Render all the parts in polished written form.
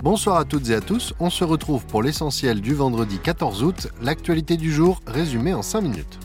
Bonsoir à toutes et à tous, on se retrouve pour l'essentiel du vendredi 14 août, l'actualité du jour résumée en 5 minutes.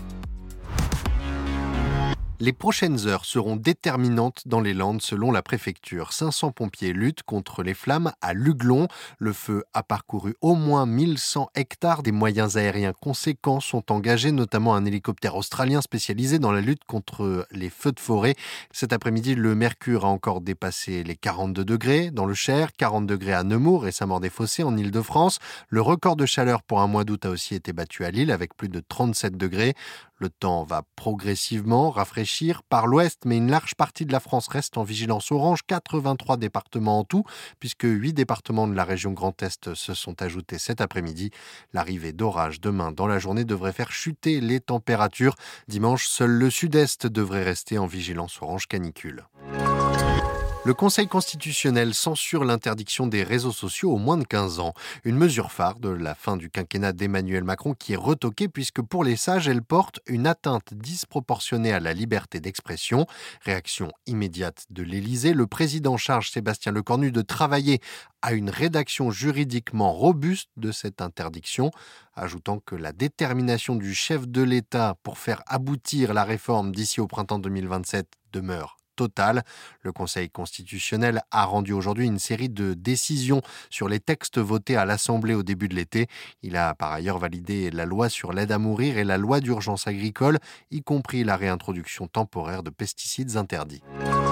Les prochaines heures seront déterminantes dans les Landes selon la préfecture. 500 pompiers luttent contre les flammes à Luglon. Le feu a parcouru au moins 1100 hectares. Des moyens aériens conséquents sont engagés, notamment un hélicoptère australien spécialisé dans la lutte contre les feux de forêt. Cet après-midi, le mercure a encore dépassé les 42 degrés dans le Cher, 40 degrés à Nemours et Saint-Maur-des-Fossés en Île-de-France. Le record de chaleur pour un mois d'août a aussi été battu à Lille avec plus de 37 degrés. Le temps va progressivement rafraîchir par l'ouest, mais une large partie de la France reste en vigilance orange. 83 départements en tout, puisque 8 départements de la région Grand Est se sont ajoutés cet après-midi. L'arrivée d'orages demain dans la journée devrait faire chuter les températures. Dimanche, seul le sud-est devrait rester en vigilance orange canicule. Le Conseil constitutionnel censure l'interdiction des réseaux sociaux aux moins de 15 ans. Une mesure phare de la fin du quinquennat d'Emmanuel Macron qui est retoquée puisque pour les sages, elle porte une atteinte disproportionnée à la liberté d'expression. Réaction immédiate de l'Élysée. Le président charge Sébastien Lecornu de travailler à une rédaction juridiquement robuste de cette interdiction, ajoutant que la détermination du chef de l'État pour faire aboutir la réforme d'ici au printemps 2027 demeure totale. Le Conseil constitutionnel a rendu aujourd'hui une série de décisions sur les textes votés à l'Assemblée au début de l'été. Il a par ailleurs validé la loi sur l'aide à mourir et la loi d'urgence agricole, y compris la réintroduction temporaire de pesticides interdits.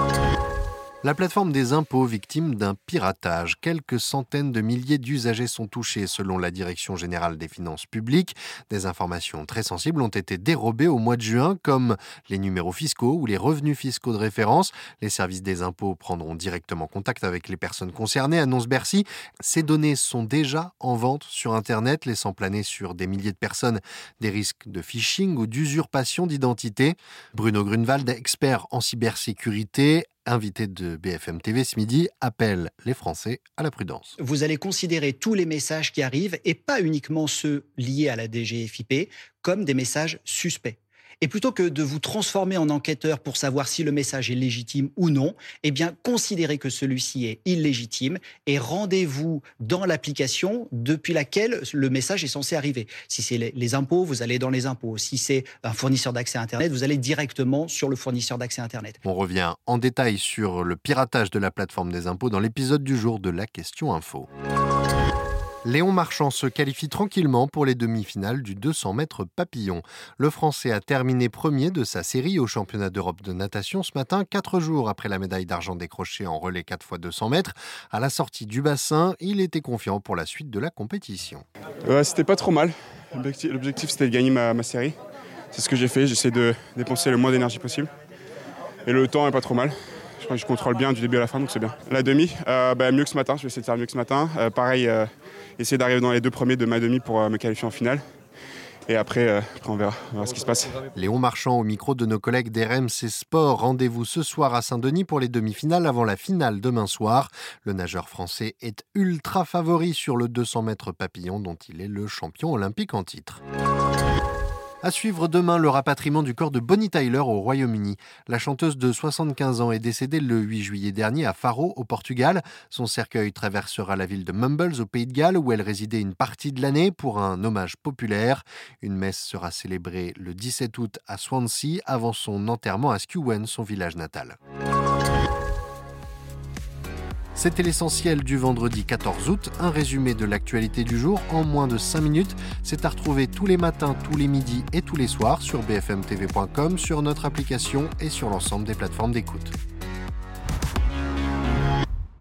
La plateforme des impôts victime d'un piratage. Quelques centaines de milliers d'usagers sont touchés selon la Direction générale des finances publiques. Des informations très sensibles ont été dérobées au mois de juin, comme les numéros fiscaux ou les revenus fiscaux de référence. Les services des impôts prendront directement contact avec les personnes concernées, annonce Bercy. Ces données sont déjà en vente sur Internet, laissant planer sur des milliers de personnes des risques de phishing ou d'usurpation d'identité. Bruno Grunewald, expert en cybersécurité, invité de BFM TV ce midi, appelle les Français à la prudence. Vous allez considérer tous les messages qui arrivent, et pas uniquement ceux liés à la DGFiP, comme des messages suspects. Et plutôt que de vous transformer en enquêteur pour savoir si le message est légitime ou non, eh bien, considérez que celui-ci est illégitime et rendez-vous dans l'application depuis laquelle le message est censé arriver. Si c'est les impôts, vous allez dans les impôts. Si c'est un fournisseur d'accès à Internet, vous allez directement sur le fournisseur d'accès à Internet. On revient en détail sur le piratage de la plateforme des impôts dans l'épisode du jour de la Question Info. Léon Marchand se qualifie tranquillement pour les demi-finales du 200 mètres papillon. Le Français a terminé premier de sa série au championnat d'Europe de natation ce matin, 4 jours après la médaille d'argent décrochée en relais 4x200 mètres. À la sortie du bassin, il était confiant pour la suite de la compétition. C'était pas trop mal. L'objectif, c'était de gagner ma série. C'est ce que j'ai fait. J'essaie de dépenser le moins d'énergie possible. Et le temps est pas trop mal. Je crois que je contrôle bien du début à la fin, donc c'est bien. La demi, mieux que ce matin. Je vais essayer de faire mieux que ce matin. Pareil, essayer d'arriver dans les 2 premiers de ma demi pour me qualifier en finale. Et après on verra ce qui se passe. Léon Marchand au micro de nos collègues d'RMC Sport. Rendez-vous ce soir à Saint-Denis pour les demi-finales avant la finale demain soir. Le nageur français est ultra favori sur le 200 mètres papillon dont il est le champion olympique en titre. À suivre demain le rapatriement du corps de Bonnie Tyler au Royaume-Uni. La chanteuse de 75 ans est décédée le 8 juillet dernier à Faro, au Portugal. Son cercueil traversera la ville de Mumbles, au Pays de Galles, où elle résidait une partie de l'année pour un hommage populaire. Une messe sera célébrée le 17 août à Swansea, avant son enterrement à Skewen, son village natal. C'était l'essentiel du vendredi 14 août, un résumé de l'actualité du jour en moins de 5 minutes. C'est à retrouver tous les matins, tous les midis et tous les soirs sur bfmtv.com, sur notre application et sur l'ensemble des plateformes d'écoute.